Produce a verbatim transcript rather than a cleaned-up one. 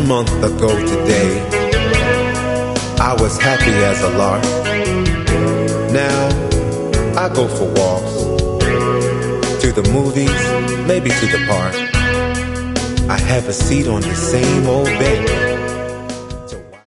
One month ago today, I was happy as a lark. Now, I go for walks, to the movies, maybe to the park. I have a seat on the same old bench,